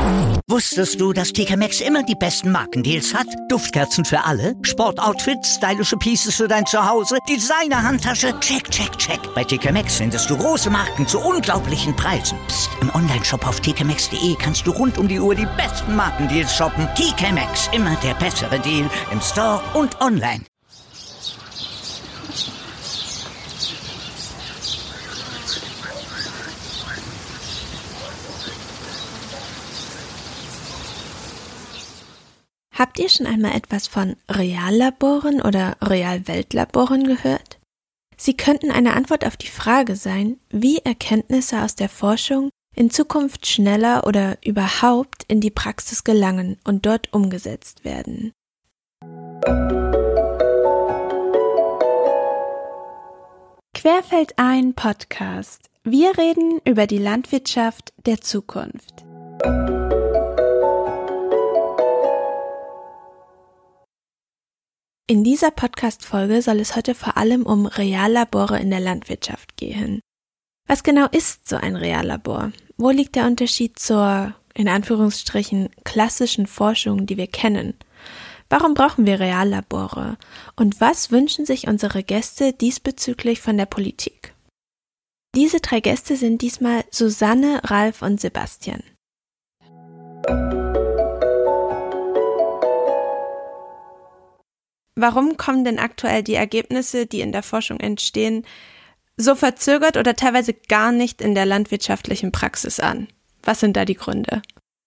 Wusstest du, dass TK Maxx immer die besten Markendeals hat? Duftkerzen für alle, Sportoutfits, stylische Pieces für dein Zuhause, Designer-Handtasche, check, check, check. Bei TK Maxx findest du große Marken zu unglaublichen Preisen. Psst. Im Onlineshop auf tkmaxx.de kannst du rund um die Uhr die besten Markendeals shoppen. TK Maxx, immer der bessere Deal im Store und online. Habt ihr schon einmal etwas von Reallaboren oder Realweltlaboren gehört? Sie könnten eine Antwort auf die Frage sein, wie Erkenntnisse aus der Forschung in Zukunft schneller oder überhaupt in die Praxis gelangen und dort umgesetzt werden. Querfeldein Podcast. Wir reden über die Landwirtschaft der Zukunft. In dieser Podcast-Folge soll es heute vor allem um Reallabore in der Landwirtschaft gehen. Was genau ist so ein Reallabor? Wo liegt der Unterschied zur, in Anführungsstrichen, klassischen Forschung, die wir kennen? Warum brauchen wir Reallabore? Und was wünschen sich unsere Gäste diesbezüglich von der Politik? Diese 3 Gäste sind diesmal Susanne, Ralf und Sebastian. Warum kommen denn aktuell die Ergebnisse, die in der Forschung entstehen, so verzögert oder teilweise gar nicht in der landwirtschaftlichen Praxis an? Was sind da die Gründe?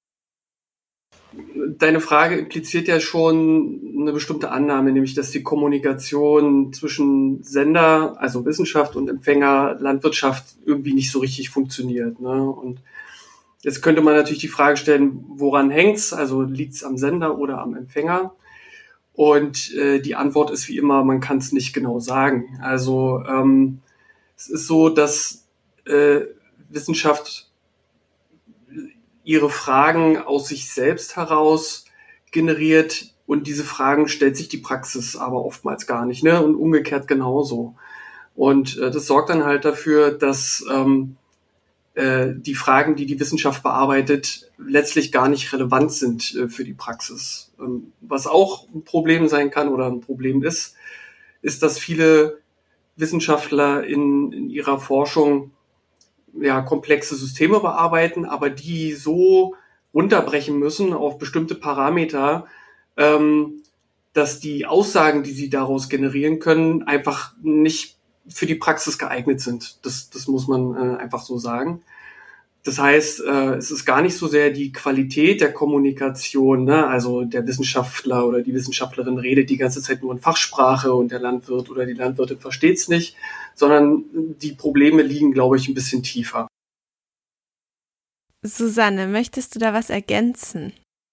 Deine Frage impliziert ja schon eine bestimmte Annahme, nämlich dass die Kommunikation zwischen Sender, also Wissenschaft, und Empfänger, Landwirtschaft, irgendwie nicht so richtig funktioniert, ne? Und jetzt könnte man natürlich die Frage stellen, woran hängt's? Also liegt's am Sender oder am Empfänger? Und die Antwort ist wie immer, man kann es nicht genau sagen. Also es ist so, dass Wissenschaft ihre Fragen aus sich selbst heraus generiert und diese Fragen stellt sich die Praxis aber oftmals gar nicht, ne? Und umgekehrt genauso. Und das sorgt dann halt dafür, dass die Fragen, die die Wissenschaft bearbeitet, letztlich gar nicht relevant sind für die Praxis. Was auch ein Problem sein kann oder ein Problem ist, dass viele Wissenschaftler in ihrer Forschung ja komplexe Systeme bearbeiten, aber die so runterbrechen müssen auf bestimmte Parameter, dass die Aussagen, die sie daraus generieren können, einfach nicht für die Praxis geeignet sind. Das muss man einfach so sagen. Das heißt, es ist gar nicht so sehr die Qualität der Kommunikation, ne? Also der Wissenschaftler oder die Wissenschaftlerin redet die ganze Zeit nur in Fachsprache und der Landwirt oder die Landwirtin versteht es nicht, sondern die Probleme liegen, glaube ich, ein bisschen tiefer. Susanne, möchtest du da was ergänzen?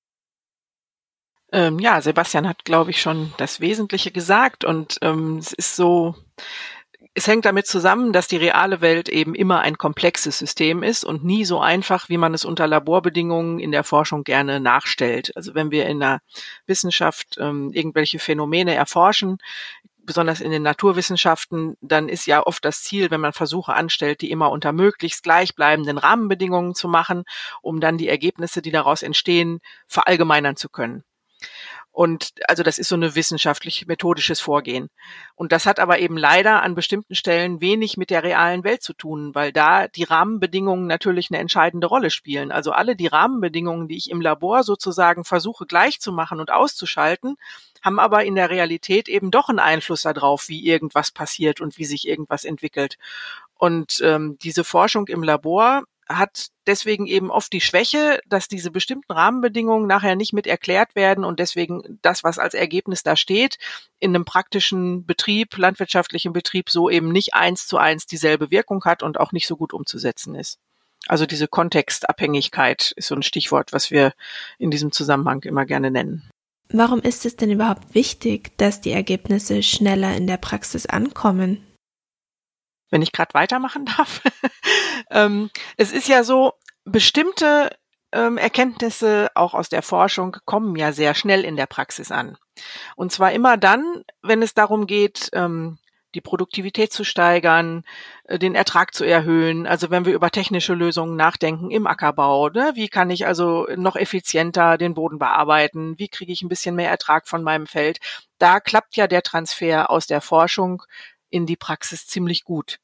Ja, Sebastian hat, glaube ich, schon das Wesentliche gesagt und es ist so, es hängt damit zusammen, dass die reale Welt eben immer ein komplexes System ist und nie so einfach, wie man es unter Laborbedingungen in der Forschung gerne nachstellt. Also wenn wir in der Wissenschaft irgendwelche Phänomene erforschen, besonders in den Naturwissenschaften, dann ist ja oft das Ziel, wenn man Versuche anstellt, die immer unter möglichst gleichbleibenden Rahmenbedingungen zu machen, um dann die Ergebnisse, die daraus entstehen, verallgemeinern zu können. Und also das ist so eine wissenschaftlich-methodisches Vorgehen. Und das hat aber eben leider an bestimmten Stellen wenig mit der realen Welt zu tun, weil da die Rahmenbedingungen natürlich eine entscheidende Rolle spielen. Also alle die Rahmenbedingungen, die ich im Labor sozusagen versuche gleich zu machen und auszuschalten, haben aber in der Realität eben doch einen Einfluss darauf, wie irgendwas passiert und wie sich irgendwas entwickelt. Und diese Forschung im Labor hat deswegen eben oft die Schwäche, dass diese bestimmten Rahmenbedingungen nachher nicht mit erklärt werden und deswegen das, was als Ergebnis da steht, in einem praktischen Betrieb, landwirtschaftlichen Betrieb so eben nicht 1:1 dieselbe Wirkung hat und auch nicht so gut umzusetzen ist. Also diese Kontextabhängigkeit ist so ein Stichwort, was wir in diesem Zusammenhang immer gerne nennen. Warum ist es denn überhaupt wichtig, dass die Ergebnisse schneller in der Praxis ankommen? Wenn ich gerade weitermachen darf. Es ist ja so, bestimmte Erkenntnisse auch aus der Forschung kommen ja sehr schnell in der Praxis an. Und zwar immer dann, wenn es darum geht, die Produktivität zu steigern, den Ertrag zu erhöhen. Also wenn wir über technische Lösungen nachdenken im Ackerbau, ne? Wie kann ich also noch effizienter den Boden bearbeiten? Wie kriege ich ein bisschen mehr Ertrag von meinem Feld? Da klappt ja der Transfer aus der Forschung in die Praxis ziemlich gut.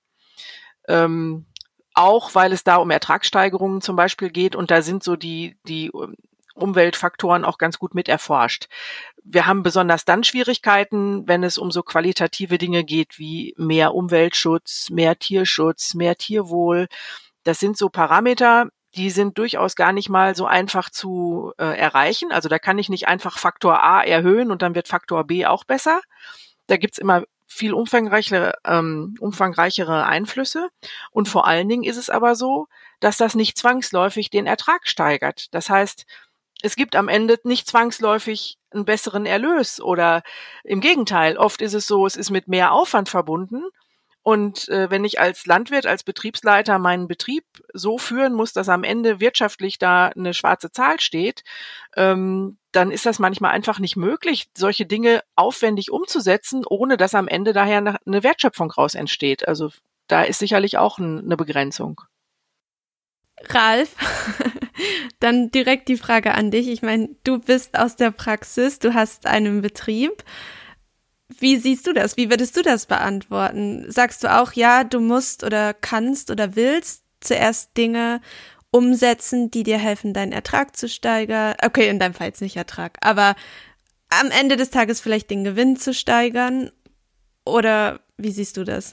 Auch weil es da um Ertragssteigerungen zum Beispiel geht und da sind so die Umweltfaktoren auch ganz gut mit erforscht. Wir haben besonders dann Schwierigkeiten, wenn es um so qualitative Dinge geht wie mehr Umweltschutz, mehr Tierschutz, mehr Tierwohl. Das sind so Parameter, die sind durchaus gar nicht mal so einfach zu erreichen. Also da kann ich nicht einfach Faktor A erhöhen und dann wird Faktor B auch besser. Da gibt's immer viel umfangreichere Einflüsse. Und vor allen Dingen ist es aber so, dass das nicht zwangsläufig den Ertrag steigert. Das heißt, es gibt am Ende nicht zwangsläufig einen besseren Erlös oder im Gegenteil. Oft ist es so, es ist mit mehr Aufwand verbunden. Und wenn ich als Landwirt, als Betriebsleiter meinen Betrieb so führen muss, dass am Ende wirtschaftlich da eine schwarze Zahl steht, dann ist das manchmal einfach nicht möglich, solche Dinge aufwendig umzusetzen, ohne dass am Ende daher eine Wertschöpfung raus entsteht. Also da ist sicherlich auch eine Begrenzung. Ralf, dann direkt die Frage an dich. Ich meine, du bist aus der Praxis, du hast einen Betrieb. Wie siehst du das? Wie würdest du das beantworten? Sagst du auch, ja, du musst oder kannst oder willst zuerst Dinge umsetzen, die dir helfen, deinen Ertrag zu steigern? Okay, in deinem Fall jetzt nicht Ertrag, aber am Ende des Tages vielleicht den Gewinn zu steigern? Oder wie siehst du das?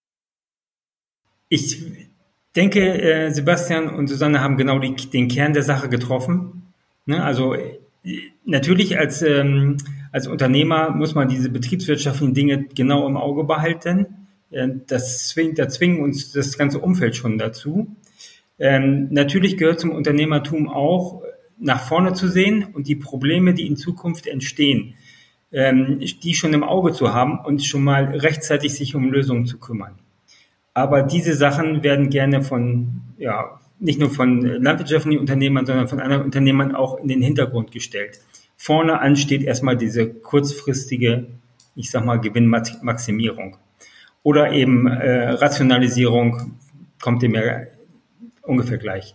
Ich denke, Sebastian und Susanne haben genau den Kern der Sache getroffen. Ne? Also natürlich als Unternehmer muss man diese betriebswirtschaftlichen Dinge genau im Auge behalten. Da zwingen uns das ganze Umfeld schon dazu. Natürlich gehört zum Unternehmertum auch, nach vorne zu sehen und die Probleme, die in Zukunft entstehen, die schon im Auge zu haben und schon mal rechtzeitig sich um Lösungen zu kümmern. Aber diese Sachen werden gerne nicht nur von landwirtschaftlichen Unternehmern, sondern von anderen Unternehmern auch in den Hintergrund gestellt. Vorne an steht erstmal diese kurzfristige, ich sag mal, Gewinnmaximierung. Oder eben Rationalisierung, kommt dem ja ungefähr gleich.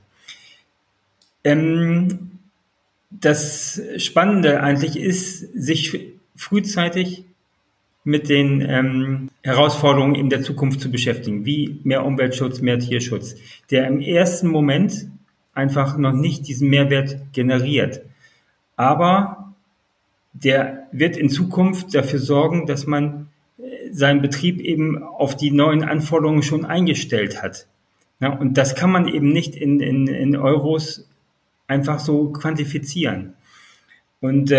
Das Spannende eigentlich ist, sich frühzeitig mit den Herausforderungen in der Zukunft zu beschäftigen, wie mehr Umweltschutz, mehr Tierschutz, der im ersten Moment einfach noch nicht diesen Mehrwert generiert. Aber der wird in Zukunft dafür sorgen, dass man seinen Betrieb eben auf die neuen Anforderungen schon eingestellt hat. Ja, und das kann man eben nicht in Euros einfach so quantifizieren. Und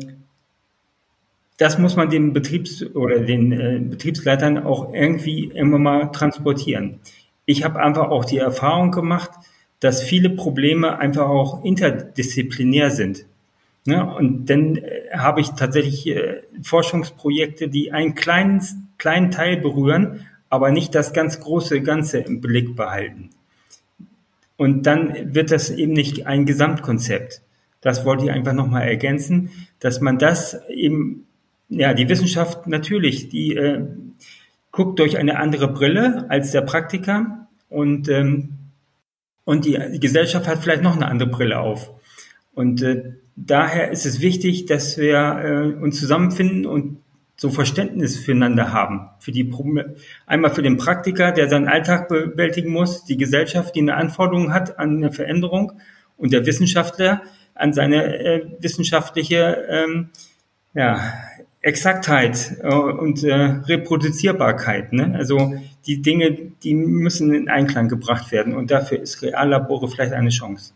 das muss man den Betriebsleitern auch irgendwie immer mal transportieren. Ich habe einfach auch die Erfahrung gemacht, dass viele Probleme einfach auch interdisziplinär sind. Ne? Und dann habe ich tatsächlich Forschungsprojekte, die einen kleinen Teil berühren, aber nicht das ganz große Ganze im Blick behalten. Und dann wird das eben nicht ein Gesamtkonzept. Das wollte ich einfach nochmal ergänzen, dass man das eben, ja, die Wissenschaft natürlich, die guckt durch eine andere Brille als der Praktiker und die Gesellschaft hat vielleicht noch eine andere Brille auf. Und daher ist es wichtig, dass wir uns zusammenfinden und so Verständnis füreinander haben. Einmal für den Praktiker, der seinen Alltag bewältigen muss, die Gesellschaft, die eine Anforderung hat an eine Veränderung und der Wissenschaftler an seine wissenschaftliche Exaktheit und Reproduzierbarkeit. Ne? Also die Dinge, die müssen in Einklang gebracht werden und dafür ist Reallabore vielleicht eine Chance.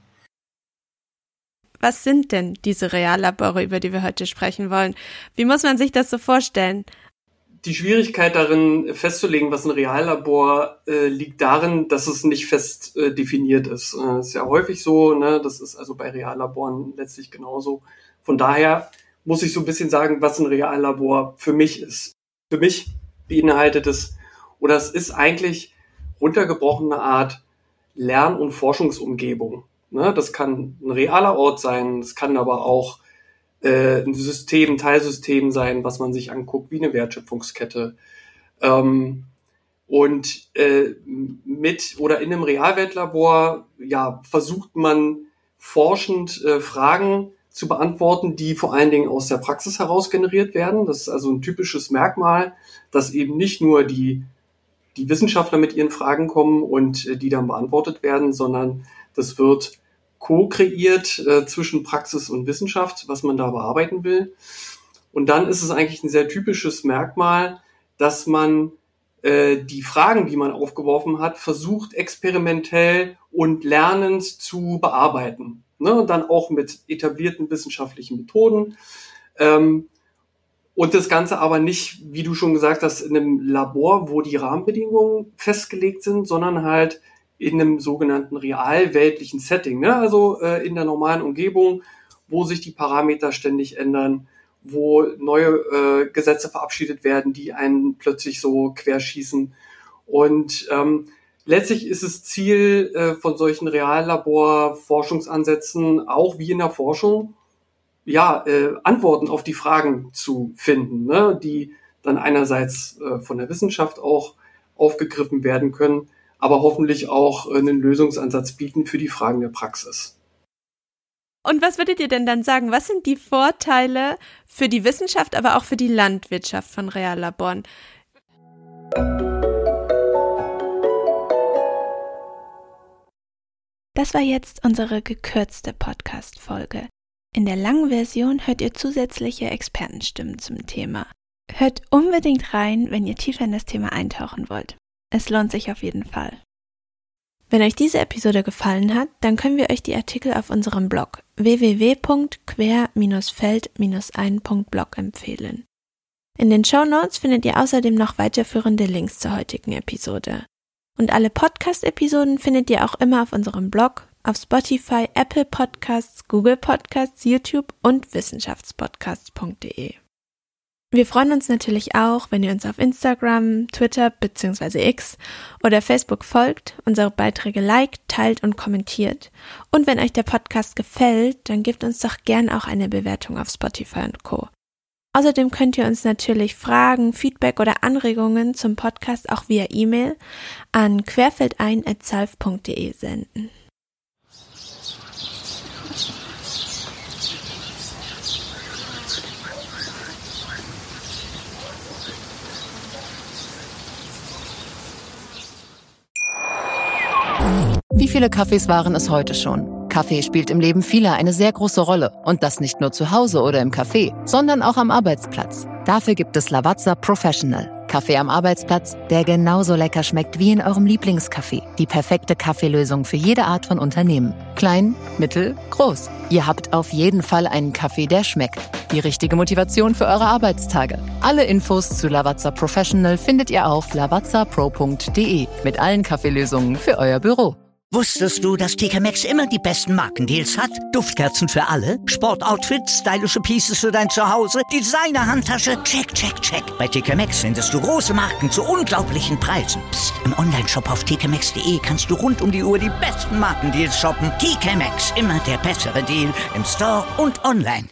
Was sind denn diese Reallabore, über die wir heute sprechen wollen? Wie muss man sich das so vorstellen? Die Schwierigkeit darin festzulegen, was ein Reallabor liegt darin, dass es nicht fest definiert ist. Ist ja häufig so, ne? Das ist also bei Reallaboren letztlich genauso. Von daher muss ich so ein bisschen sagen, was ein Reallabor für mich ist. Für mich beinhaltet es, oder es ist eigentlich runtergebrochene Art Lern- und Forschungsumgebung. Ne? Das kann ein realer Ort sein, es kann aber auch ein Teilsystem sein, was man sich anguckt, wie eine Wertschöpfungskette. Und mit oder in einem Realweltlabor versucht man forschend Fragen zu beantworten, die vor allen Dingen aus der Praxis heraus generiert werden. Das ist also ein typisches Merkmal, dass eben nicht nur die Wissenschaftler mit ihren Fragen kommen und die dann beantwortet werden, sondern das wird co-kreiert zwischen Praxis und Wissenschaft, was man da bearbeiten will. Und dann ist es eigentlich ein sehr typisches Merkmal, dass man die Fragen, die man aufgeworfen hat, versucht experimentell und lernend zu bearbeiten. Ne? Und dann auch mit etablierten wissenschaftlichen Methoden. Und das Ganze aber nicht, wie du schon gesagt hast, in einem Labor, wo die Rahmenbedingungen festgelegt sind, sondern halt in einem sogenannten realweltlichen Setting. Ne? Also in der normalen Umgebung, wo sich die Parameter ständig ändern, wo neue Gesetze verabschiedet werden, die einen plötzlich so querschießen. Und letztlich ist es Ziel von solchen Reallabor-Forschungsansätzen, auch wie in der Forschung, Antworten auf die Fragen zu finden, ne, die dann einerseits von der Wissenschaft auch aufgegriffen werden können, aber hoffentlich auch einen Lösungsansatz bieten für die Fragen der Praxis. Und was würdet ihr denn dann sagen? Was sind die Vorteile für die Wissenschaft, aber auch für die Landwirtschaft von Reallaboren? Das war jetzt unsere gekürzte Podcast-Folge. In der langen Version hört ihr zusätzliche Expertenstimmen zum Thema. Hört unbedingt rein, wenn ihr tiefer in das Thema eintauchen wollt. Es lohnt sich auf jeden Fall. Wenn euch diese Episode gefallen hat, dann können wir euch die Artikel auf unserem Blog www.quer-feld-ein.blog empfehlen. In den Shownotes findet ihr außerdem noch weiterführende Links zur heutigen Episode. Und alle Podcast-Episoden findet ihr auch immer auf unserem Blog, auf Spotify, Apple Podcasts, Google Podcasts, YouTube und wissenschaftspodcasts.de. Wir freuen uns natürlich auch, wenn ihr uns auf Instagram, Twitter bzw. X oder Facebook folgt, unsere Beiträge liked, teilt und kommentiert. Und wenn euch der Podcast gefällt, dann gebt uns doch gern auch eine Bewertung auf Spotify und Co. Außerdem könnt ihr uns natürlich Fragen, Feedback oder Anregungen zum Podcast auch via E-Mail an querfeldein@salv.de senden. Wie viele Kaffees waren es heute schon? Kaffee spielt im Leben vieler eine sehr große Rolle. Und das nicht nur zu Hause oder im Café, sondern auch am Arbeitsplatz. Dafür gibt es Lavazza Professional. Kaffee am Arbeitsplatz, der genauso lecker schmeckt wie in eurem Lieblingscafé. Die perfekte Kaffeelösung für jede Art von Unternehmen. Klein, mittel, groß. Ihr habt auf jeden Fall einen Kaffee, der schmeckt. Die richtige Motivation für eure Arbeitstage. Alle Infos zu Lavazza Professional findet ihr auf lavazzapro.de mit allen Kaffeelösungen für euer Büro. Wusstest du, dass TK Maxx immer die besten Markendeals hat? Duftkerzen für alle, Sportoutfits, stylische Pieces für dein Zuhause, Designer-Handtasche, check, check, check. Bei TK Maxx findest du große Marken zu unglaublichen Preisen. Psst. Im Onlineshop auf tkmaxx.de kannst du rund um die Uhr die besten Markendeals shoppen. TK Maxx, immer der bessere Deal im Store und online.